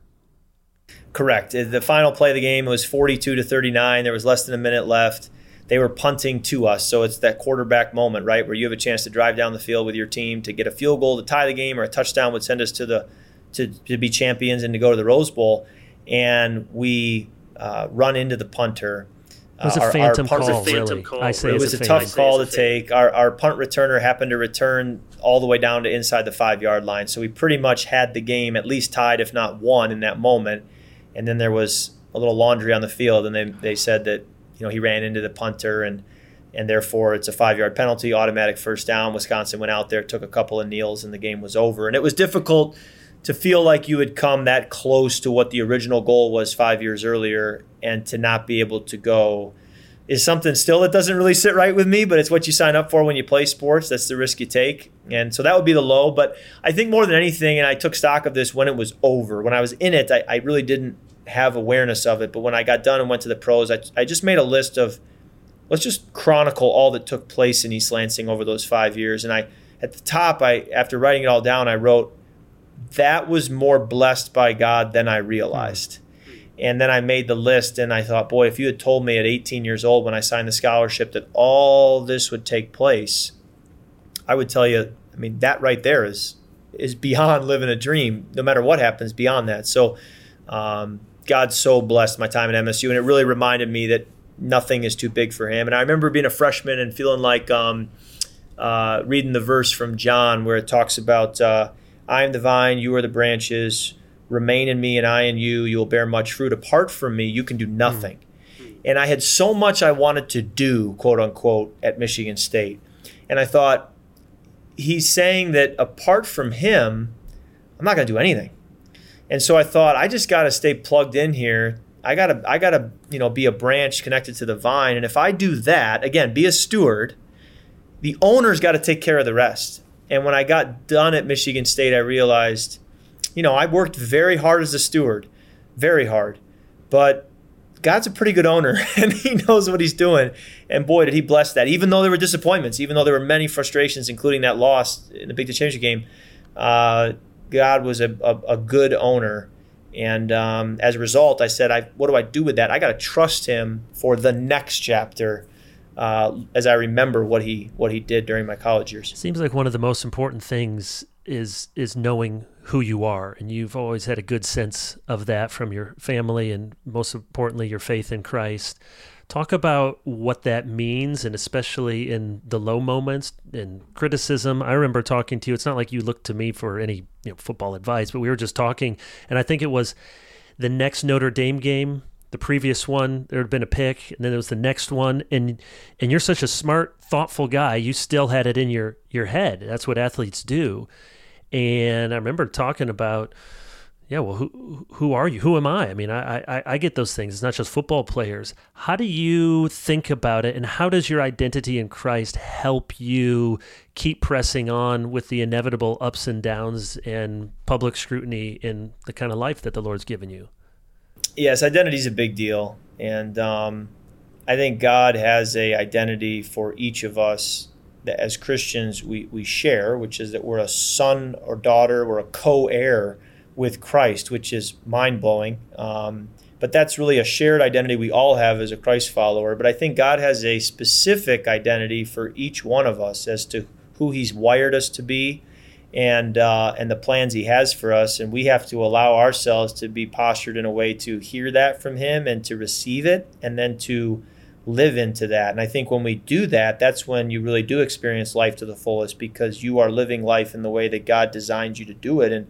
Speaker 2: Correct. The final play of the game was forty-two to thirty-nine. There was less than a minute left. They were punting to us. So it's that quarterback moment, right, where you have a chance to drive down the field with your team to get a field goal to tie the game, or a touchdown would send us to the to, to be champions and to go to the Rose Bowl. And we uh, run into the punter.
Speaker 1: It was a
Speaker 2: our,
Speaker 1: phantom
Speaker 2: our
Speaker 1: call,
Speaker 2: phantom
Speaker 1: really.
Speaker 2: Call.
Speaker 1: I say
Speaker 2: it was
Speaker 1: a
Speaker 2: a tough call to take. Our, our punt returner happened to return all the way down to inside the five-yard line. So we pretty much had the game at least tied, if not won, in that moment. And then there was a little laundry on the field, and they they said that, you know, he ran into the punter, and and therefore it's a five-yard penalty, automatic first down. Wisconsin went out there, took a couple of kneels, and the game was over. And it was difficult to feel like you had come that close to what the original goal was five years earlier, and to not be able to go is something still that doesn't really sit right with me, but it's what you sign up for when you play sports. That's the risk you take. And so that would be the low. But I think more than anything, and I took stock of this when it was over. When I was in it, I, I really didn't have awareness of it. But when I got done and went to the pros, I, I just made a list of, let's just chronicle all that took place in East Lansing over those five years. And I, at the top, I after writing it all down, I wrote, that was more blessed by God than I realized. And then I made the list, and I thought, boy, if you had told me at eighteen years old when I signed the scholarship that all this would take place, I would tell you, I mean, that right there is is beyond living a dream, no matter what happens beyond that. So um, God so blessed my time at M S U, and it really reminded me that nothing is too big for him. And I remember being a freshman and feeling like um, uh, reading the verse from John where it talks about, uh, I am the vine, you are the branches, remain in me and I in you, you will bear much fruit. Apart from me, you can do nothing. Mm. And I had so much I wanted to do, quote unquote, at Michigan State. And I thought, he's saying that apart from him, I'm not going to do anything. And so I thought, I just got to stay plugged in here. I got to, I got to, you know, be a branch connected to the vine. And if I do that, again, be a steward, the owner's got to take care of the rest. And when I got done at Michigan State, I realized, you know, I worked very hard as a steward, very hard. But God's a pretty good owner, and he knows what he's doing. And boy, did he bless that. Even though there were disappointments, even though there were many frustrations, including that loss in the Big Ten Championship game, uh, God was a, a, a good owner. And um, as a result, I said, I, what do I do with that? I got to trust him for the next chapter uh, as I remember what he what he did during my college years.
Speaker 1: Seems like one of the most important things is is knowing who you are, and you've always had a good sense of that from your family and most importantly your faith in Christ. Talk about what that means, and especially in the low moments and criticism. I remember talking to you. It's not like you looked to me for any you know, football advice, but we were just talking, and I think it was the next Notre Dame game, the previous one, there had been a pick, and then there was the next one, and and you're such a smart, thoughtful guy. You still had it in your, your head. That's what athletes do. And I remember talking about, yeah, well, who who are you? Who am I? I mean, I, I I get those things. It's not just football players. How do you think about it, and how does your identity in Christ help you keep pressing on with the inevitable ups and downs and public scrutiny in the kind of life that the Lord's given you?
Speaker 2: Yes, identity is a big deal, and um, I think God has a identity for each of us that as Christians we, we share, which is that we're a son or daughter, we're a co-heir with Christ, which is mind-blowing. Um, but that's really a shared identity we all have as a Christ follower. But I think God has a specific identity for each one of us as to who he's wired us to be and uh, and the plans he has for us. And we have to allow ourselves to be postured in a way to hear that from him and to receive it and then to live into that. And I think when we do that, that's when you really do experience life to the fullest, because you are living life in the way that God designed you to do it. And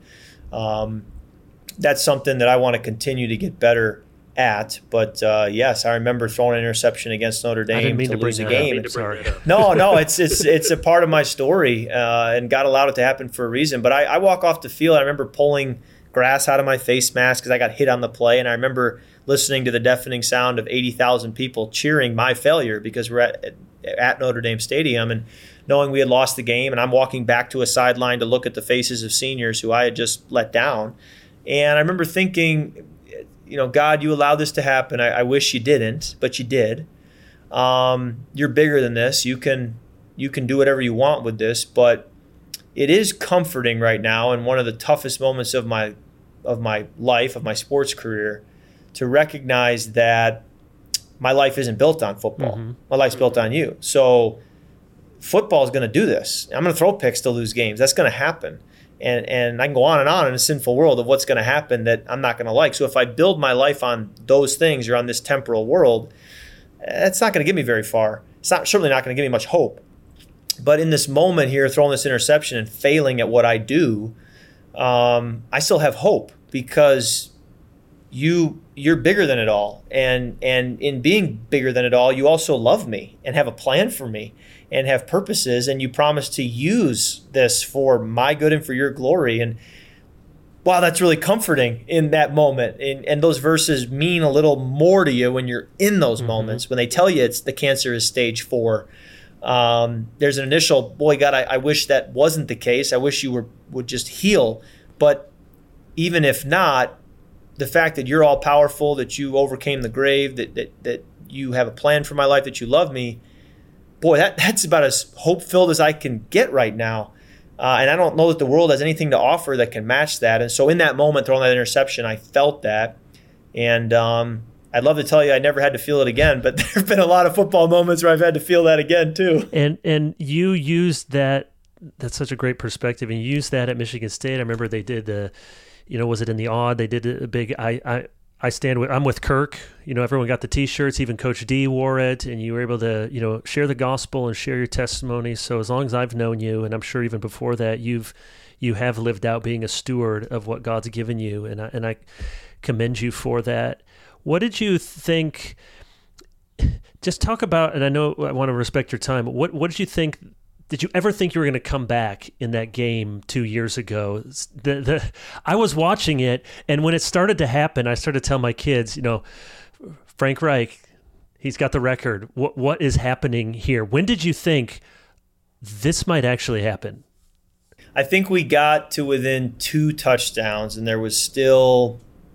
Speaker 2: um, that's something that I want to continue to get better at. But uh, yes, I remember throwing an interception against Notre Dame to, to lose a game.
Speaker 1: Sorry.
Speaker 2: No, no, it's it's it's a part of my story, uh, and God allowed it to happen for a reason. But I, I walk off the field. I remember pulling grass out of my face mask because I got hit on the play, and I remember listening to the deafening sound of eighty thousand people cheering my failure because we're at, at Notre Dame Stadium, and knowing we had lost the game, and I'm walking back to a sideline to look at the faces of seniors who I had just let down. And I remember thinking, you know, God, you allowed this to happen. I, I wish you didn't, but you did. Um, you're bigger than this. You can you can do whatever you want with this, but it is comforting right now, in one of the toughest moments of my of my life, of my sports career, to recognize that my life isn't built on football. Mm-hmm. My life's built on you. So football is going to do this. I'm going to throw picks to lose games. That's going to happen. And and I can go on and on in a sinful world of what's going to happen that I'm not going to like. So if I build my life on those things or on this temporal world, that's not going to get me very far. It's not certainly not going to give me much hope. But in this moment here, throwing this interception and failing at what I do, um, I still have hope, because you you're bigger than it all, and and in being bigger than it all, you also love me and have a plan for me and have purposes, and you promise to use this for my good and for your glory. And wow, that's really comforting in that moment. And, and those verses mean a little more to you when you're in those mm-hmm. moments, when they tell you it's the cancer is stage four. Um, there's an initial, boy, God, I, I wish that wasn't the case. I wish you were would just heal. But even if not, the fact that you're all powerful, that you overcame the grave, that that that you have a plan for my life, that you love me, boy, that that's about as hope-filled as I can get right now. Uh, and I don't know that the world has anything to offer that can match that. And so in that moment, throwing that interception, I felt that. And um, I'd love to tell you I never had to feel it again, but there have been a lot of football moments where I've had to feel that again too.
Speaker 1: And and you used that that's such a great perspective. And you used that at Michigan State. I remember they did the, you know, was it in the Odd? They did a big, I, I, I stand with, I'm with Kirk. You know, everyone got the T-shirts. Even Coach D wore it, and you were able to, you know, share the gospel and share your testimony. So as long as I've known you, and I'm sure even before that, you've, you have lived out being a steward of what God's given you, and I, and I commend you for that. What did you think? Just talk about, and I know I want to respect your time. But what what did you think? Did you ever think you were going to come back in that game two years ago? The, the, I was watching it, and when it started to happen, I started to tell my kids, you know, Frank Reich, he's got the record. What What is happening here? When did you think this might actually happen?
Speaker 2: I think we got to within two touchdowns, and there was still,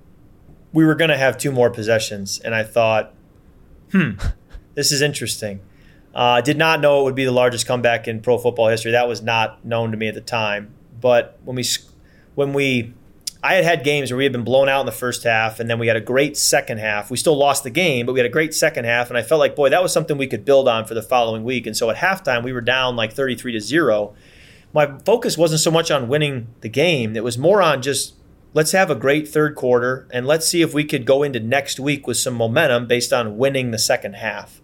Speaker 2: we were going to have two more possessions, and I thought, hmm, this is interesting. I uh, did not know it would be the largest comeback in pro football history. That was not known to me at the time. But when we, when we, I had had games where we had been blown out in the first half, and then we had a great second half. We still lost the game, but we had a great second half, and I felt like, boy, that was something we could build on for the following week. And so at halftime, we were down like thirty-three to zero. My focus wasn't so much on winning the game. It was more on just, let's have a great third quarter, and let's see if we could go into next week with some momentum based on winning the second half.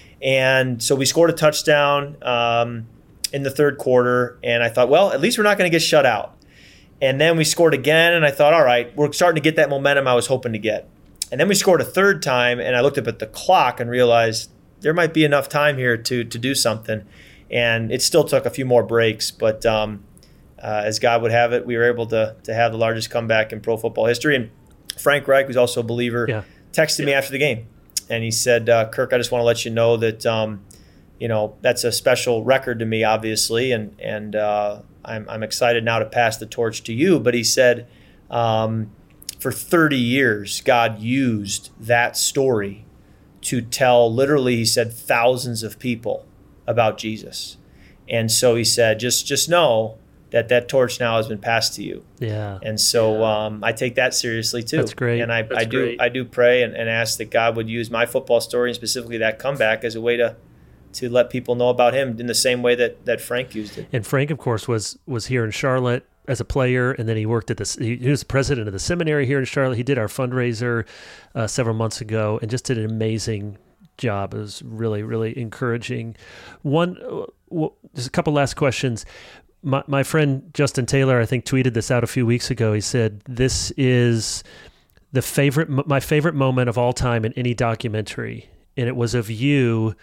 Speaker 2: And so we scored a touchdown um, in the third quarter, and I thought, well, at least we're not going to get shut out. And then we scored again, and I thought, all right, we're starting to get that momentum I was hoping to get. And then we scored a third time, and I looked up at the clock and realized there might be enough time here to to do something. And it still took a few more breaks, but um, uh, as God would have it, we were able to to have the largest comeback in pro football history. And Frank Reich, who's also a believer, yeah. texted yeah. me after the game. And he said, uh, Kirk, I just want to let you know that, um, you know, that's a special record to me, obviously, and and uh, I'm I'm excited now to pass the torch to you. But he said, um, for thirty years, God used that story to tell, literally, he said, thousands of people about Jesus. And so he said, just just know that that torch now has been passed to you.
Speaker 1: Yeah.
Speaker 2: And so
Speaker 1: yeah.
Speaker 2: Um, I take that seriously too.
Speaker 1: That's great.
Speaker 2: And I,
Speaker 1: That's
Speaker 2: I do
Speaker 1: great.
Speaker 2: I do pray and, and ask that God would use my football story, and specifically that comeback, as a way to to let people know about him in the same way that, that Frank used it.
Speaker 1: And Frank, of course, was was here in Charlotte as a player, and then he worked at the he was the president of the seminary here in Charlotte. He did our fundraiser uh, several months ago, and just did an amazing job. It was really, really encouraging. One, well, just a couple last questions. My my friend Justin Taylor, I think, tweeted this out a few weeks ago. He said, "This is the favorite, my favorite moment of all time in any documentary," and it was of you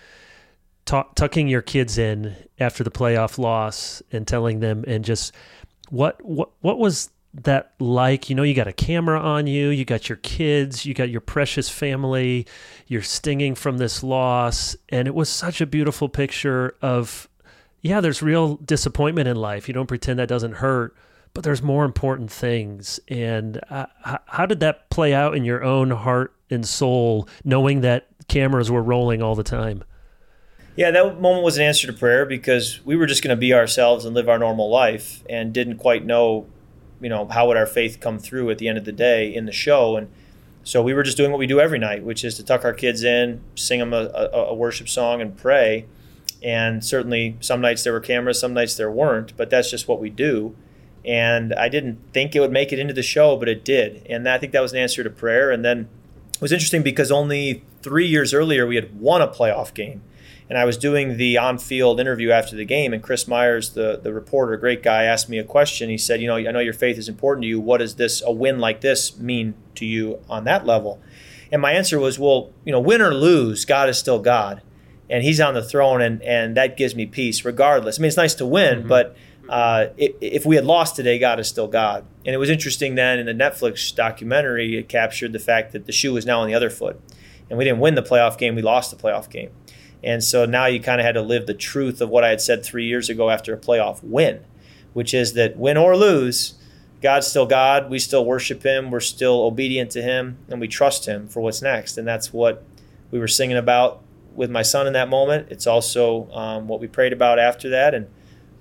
Speaker 1: t- tucking your kids in after the playoff loss and telling them, and just what what what was that like? You know, you got a camera on you, you got your kids, you got your precious family, you're stinging from this loss, and it was such a beautiful picture of, yeah, there's real disappointment in life. You don't pretend that doesn't hurt, but there's more important things. And uh, how did that play out in your own heart and soul, knowing that cameras were rolling all the time?
Speaker 2: Yeah, that moment was an answer to prayer, because we were just going to be ourselves and live our normal life, and didn't quite know, you know, how would our faith come through at the end of the day in the show. And so we were just doing what we do every night, which is to tuck our kids in, sing them a, a, a worship song, and pray. And certainly some nights there were cameras, some nights there weren't, but that's just what we do. And I didn't think it would make it into the show, but it did. And I think that was an answer to prayer. And then it was interesting because only three years earlier we had won a playoff game. And I was doing the on-field interview after the game, and Chris Myers, the, the reporter, a great guy, asked me a question. He said, you know, I know your faith is important to you. What does this, a win like this, mean to you on that level? And my answer was, well, you know, win or lose, God is still God. And he's on the throne, and, and that gives me peace regardless. I mean, it's nice to win, mm-hmm. but uh, if, if we had lost today, God is still God. And it was interesting then in the Netflix documentary, it captured the fact that the shoe is now on the other foot. And we didn't win the playoff game, we lost the playoff game. And so now you kind of had to live the truth of what I had said three years ago after a playoff win, which is that win or lose, God's still God. We still worship him. We're still obedient to him, and we trust him for what's next. And that's what we were singing about with my son in that moment. It's also um, what we prayed about after that, and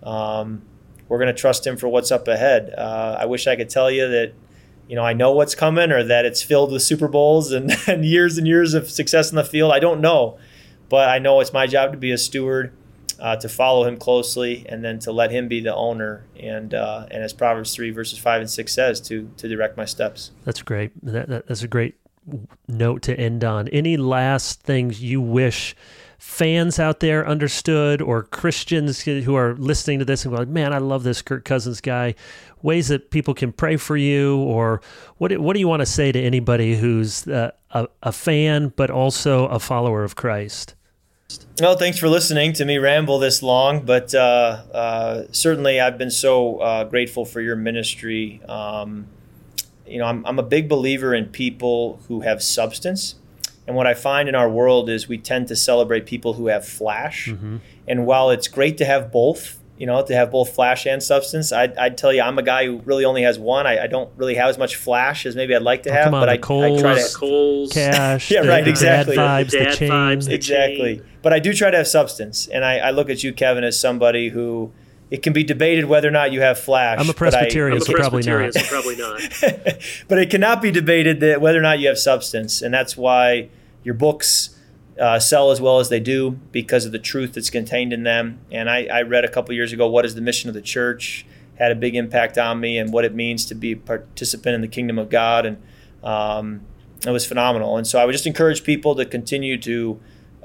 Speaker 2: um, we're going to trust him for what's up ahead. Uh, I wish I could tell you that, you know, I know what's coming, or that it's filled with Super Bowls and, and years and years of success in the field. I don't know, but I know it's my job to be a steward uh, to follow him closely, and then to let him be the owner. And uh, and as Proverbs three verses five and six says, to to direct my steps.
Speaker 1: That's great. That, that, that's a great note to end on. Any last things you wish fans out there understood, or Christians who are listening to this and go like, man, I love this Kirk Cousins guy, ways that people can pray for you, or what what do you want to say to anybody who's uh, a, a fan but also a follower of Christ?
Speaker 2: Well, thanks for listening to me ramble this long, but uh, uh, certainly I've been so uh, grateful for your ministry. Um, you know, I'm, I'm a big believer in people who have substance. And what I find in our world is we tend to celebrate people who have flash. Mm-hmm. And while it's great to have both, you know, to have both flash and substance, I'd, I'd tell you I'm a guy who really only has one. I, I don't really have as much flash as maybe I'd like to
Speaker 1: oh,
Speaker 2: have.
Speaker 1: Come on,
Speaker 2: but
Speaker 1: the
Speaker 2: I,
Speaker 1: Coles,
Speaker 2: I try to
Speaker 1: Coles, cash,
Speaker 2: yeah,
Speaker 1: the,
Speaker 2: right,
Speaker 1: the
Speaker 2: exactly.
Speaker 1: Dad vibes,
Speaker 2: the,
Speaker 1: the,
Speaker 2: dad
Speaker 1: chain.
Speaker 2: vibes, the exactly. Chain. But I do try to have substance, and I, I look at you, Kevin, as somebody who it can be debated whether or not you have flash.
Speaker 1: I'm a Presbyterian,
Speaker 2: I,
Speaker 1: so probably not.
Speaker 2: So probably not. But it cannot be debated that whether or not you have substance, and that's why your books Uh, sell as well as they do, because of the truth that's contained in them. And I, I read a couple years ago, What is the Mission of the Church? Had a big impact on me, and what it means to be a participant in the kingdom of God. And um, it was phenomenal. And so I would just encourage people to continue to,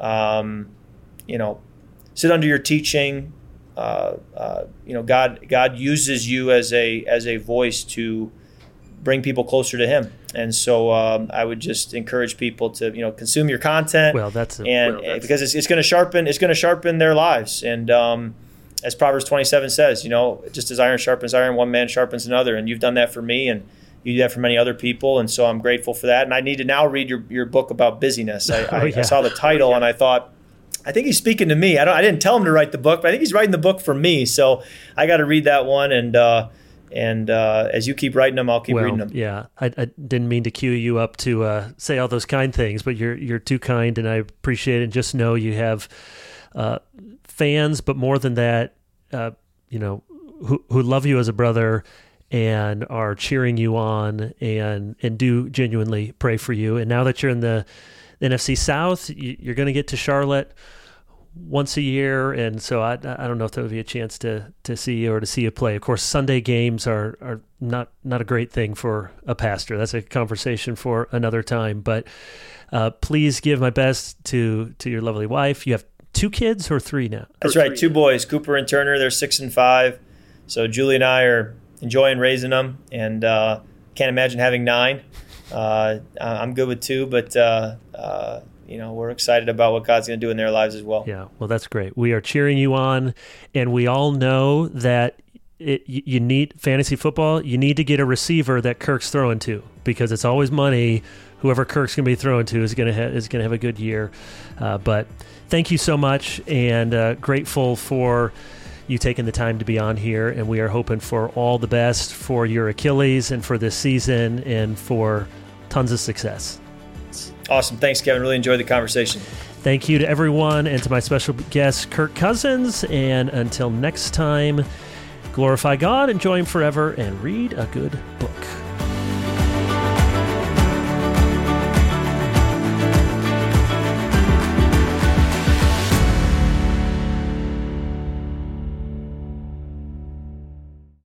Speaker 2: um, you know, sit under your teaching. Uh, uh, you know, God God uses you as a as a voice to bring people closer to Him. And so um, I would just encourage people to, you know, consume your content.
Speaker 1: Well, that's a,
Speaker 2: and
Speaker 1: well, that's
Speaker 2: because it's, it's going to sharpen, it's going to sharpen their lives. And um, as Proverbs twenty-seven says, you know, just as iron sharpens iron, one man sharpens another. And you've done that for me, and you do that for many other people. And so I'm grateful for that. And I need to now read your, your book about busyness. I,
Speaker 1: oh,
Speaker 2: I,
Speaker 1: yeah.
Speaker 2: I saw the title, oh, yeah. and I thought, I think he's speaking to me. I don't, I didn't tell him to write the book, but I think he's writing the book for me. So I got to read that one. And, uh, And uh, as you keep writing them, I'll keep
Speaker 1: well,
Speaker 2: reading them.
Speaker 1: Yeah, I, I didn't mean to cue you up to uh, say all those kind things, but you're you're too kind, and I appreciate it. And just know you have uh, fans, but more than that, uh, you know, who who love you as a brother and are cheering you on, and and do genuinely pray for you. And now that you're in the N F C South, you're going to get to Charlotte once a year, and so I I don't know if there would be a chance to to see you or to see you play. Of course, Sunday games are are not not a great thing for a pastor. That's a conversation for another time. But uh, please give my best to to your lovely wife. You have two kids or three now?
Speaker 2: That's right, two boys, Cooper and Turner. They're six and five. So Julie and I are enjoying raising them, and uh, can't imagine having nine. Uh, I'm good with two, but uh, uh, you know, we're excited about what God's going to do in their lives as well.
Speaker 1: Yeah, well, that's great. We are cheering you on, and we all know that it, you need fantasy football. You need to get a receiver that Kirk's throwing to, because it's always money. Whoever Kirk's going to be throwing to is going to ha- is going to have a good year. Uh, but thank you so much, and uh, grateful for you taking the time to be on here. And we are hoping for all the best for your Achilles and for this season, and for tons of success.
Speaker 2: Awesome. Thanks, Kevin. Really enjoyed the conversation.
Speaker 1: Thank you to everyone, and to my special guest, Kirk Cousins. And until next time, glorify God, enjoy Him forever, and read a good book.